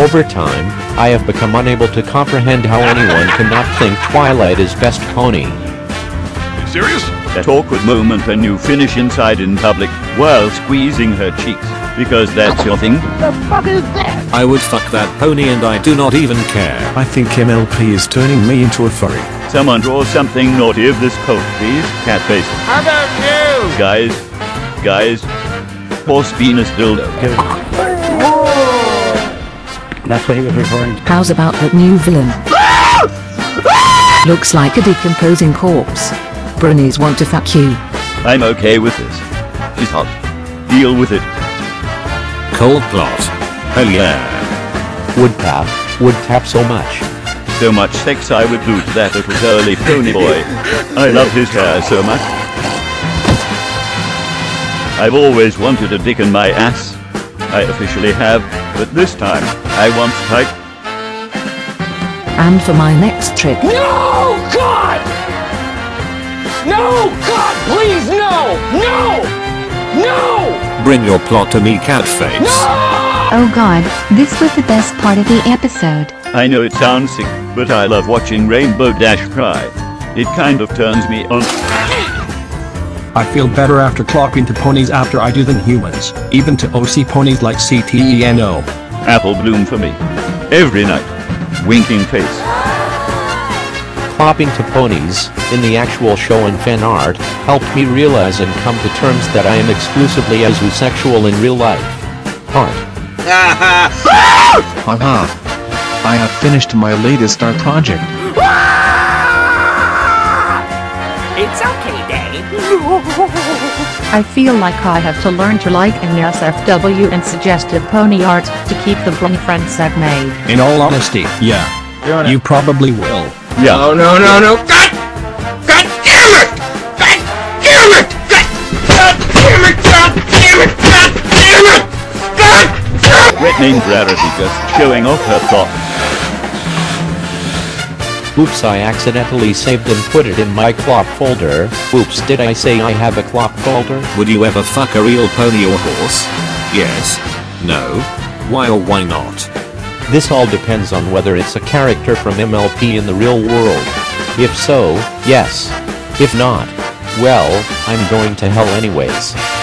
Over time, I have become unable to comprehend how anyone cannot think Twilight is best pony. Serious? That awkward moment when you finish inside in public while squeezing her cheeks. Because that's your thing? The fuck is that? I would fuck that pony and I do not even care. I think MLP is turning me into a furry. Someone draw something naughty of this coat, please. Catface. How about you? Guys. Horse penis dildo. That's what he was referring to. How's about that new villain? Looks like a decomposing corpse. Bronies want to fuck you. I'm okay with this. She's hot. Deal with it. Cold plot. Hell yeah. Would tap so much. So much sex I would do to that little girly pony boy. I love his hair so much. I've always wanted a dick in my ass. I officially have, but this time, I want Spike. And for my next trick. No! God! No! God, please, no! No! No! Bring your plot to me, Catface. Oh god, this was the best part of the episode. I know it sounds sick, but I love watching Rainbow Dash cry. It kind of turns me on. I feel better after clocking to ponies after I do than humans, even to OC ponies like CTENO. Apple bloom for me. Every night. Winking face. Clopping to ponies, in the actual show and fan art, helped me realize and come to terms that I am exclusively asexual in real life. Heart. Haha. I have finished my latest art project. It's okay, Daddy. I feel like I have to learn to like NSFW and suggestive pony art to keep the blonde friends I've made. In all honesty, yeah. You probably will. Yeah. No. God damn it! God damn it! God damn it! God damn it! God damn it! God damn it! Wet name Rarity just showing off her plot. Oops, I accidentally saved and put it in my clop folder. Oops, did I say I have a clop folder? Would you ever fuck a real pony or horse? Yes. No. Why or why not? This all depends on whether it's a character from MLP in the real world. If so, yes. If not, well, I'm going to hell anyways.